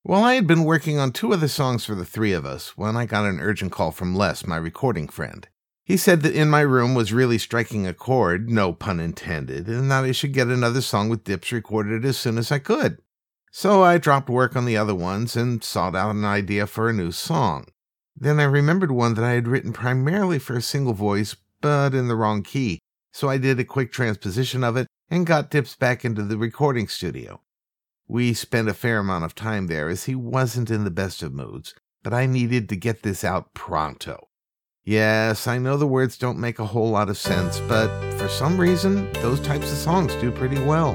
Well, I had been working on 2 other songs for the 3 of us when I got an urgent call from Les, my recording friend. He said that In My Room was really striking a chord, no pun intended, and that I should get another song with dips recorded as soon as I could. So I dropped work on the other ones and sought out an idea for a new song. Then I remembered one that I had written primarily for a single voice, but in the wrong key, so I did a quick transposition of it and got Dips back into the recording studio. We spent a fair amount of time there as he wasn't in the best of moods, but I needed to get this out pronto. Yes, I know the words don't make a whole lot of sense, but for some reason, those types of songs do pretty well.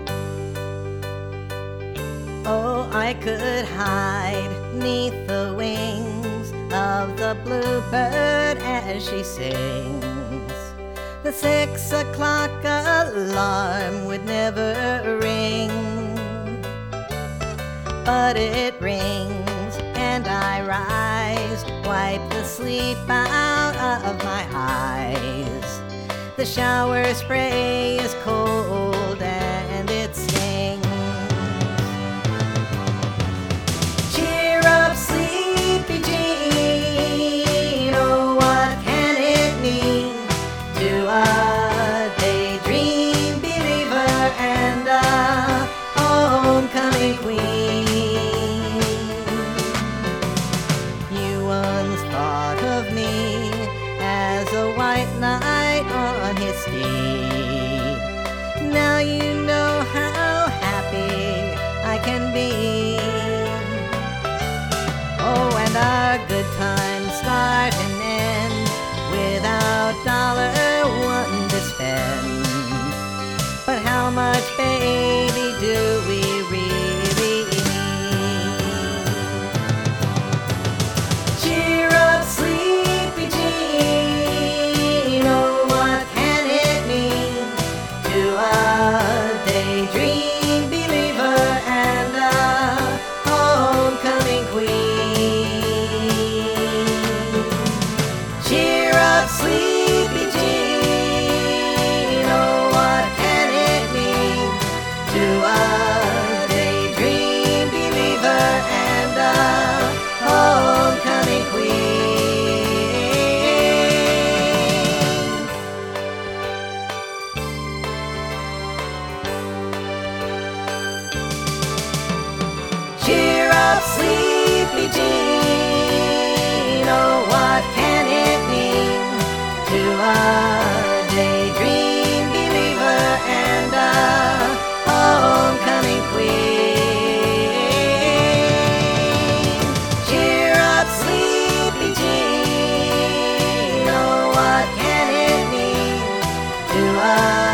Oh, I could hide 'neath the wings of the bluebird as she sings. The 6 o'clock alarm would never ring, but it rings and I rise, wipe the sleep out of my eyes. The shower spray is cold and it stings. Cheer up, sleepy Jean, oh what can it mean to a daydream believer and a homecoming queen? You once thought of me as a white knight on his steed. Now you know how happy I can be. Oh, and our good times start and end without $1 to spend. But how much, baby, do we really need? Cheer up, sleepy Jean, oh what can it mean to a daydream believer and a homecoming queen? Cheer up, sleepy Jean, oh what can it mean to a daydream believer and a homecoming queen? Cheer up, sleepy Jean, oh what can it mean to a daydream believer and a homecoming queen? Cheer up, sleepy Jean, oh what can it mean to a